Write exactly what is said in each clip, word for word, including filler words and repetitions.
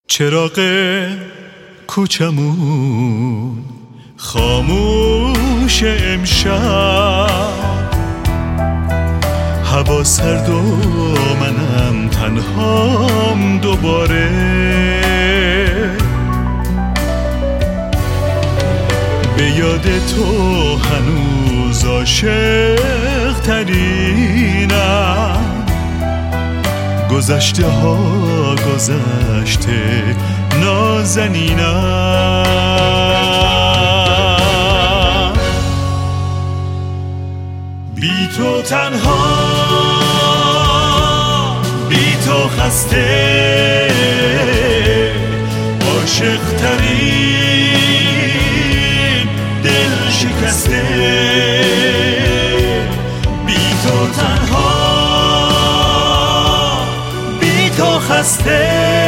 چراغ کوچمون خاموش امشب، هوا سرد و منم تنهام دوباره. به یاد تو هنوز عاشق ترینم، گذشته ها گذشته نازنینم. بی تو تنها، بی تو خسته، عاشق ترین دل شکسته. بی تو تنها، بی تو خسته،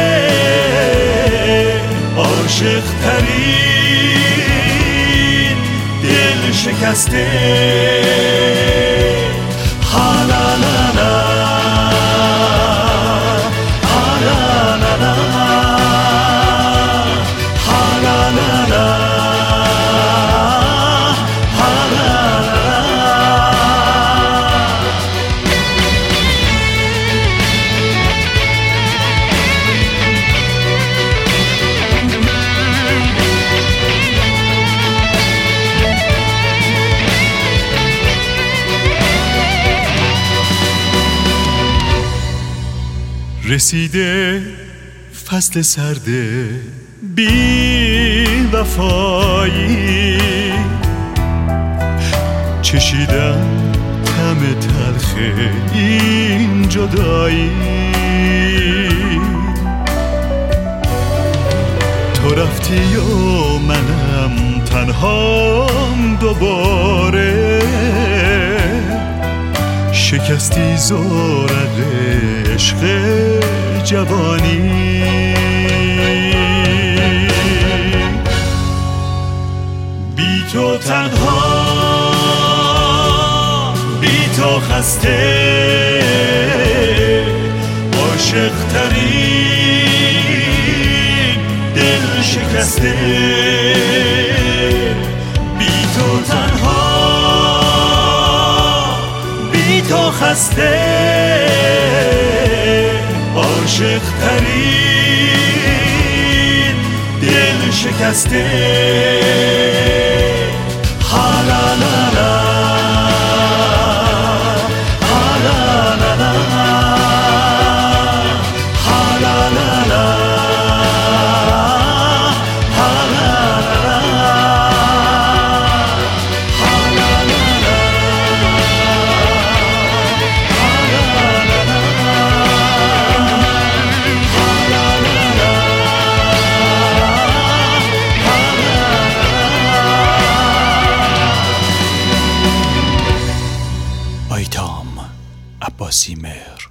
عاشق ترین دل شکسته. ها لا لا لا، ها لا لا لا، ها لا لا لا، ها لا لا لا. رسیده فصل سرد بی وفایی، چشیدم طعم تلخ این جدایی. تو رفتی و منم تنهام دوباره، شکستی زورق عشق جوانی. بی تو تنها، بی تو خسته، عاشق ترین دل شکسته. بی تو تنها، بی تو خسته، عاشق ترین دل شکسته. ها لا لا لا، ها لا لا لا، ها لا لا لا، ها لا لا لا، ها لا لا لا، ها لا لا لا، ها لا لا لا، ها لا لا لا. آیتام عباسی مهر.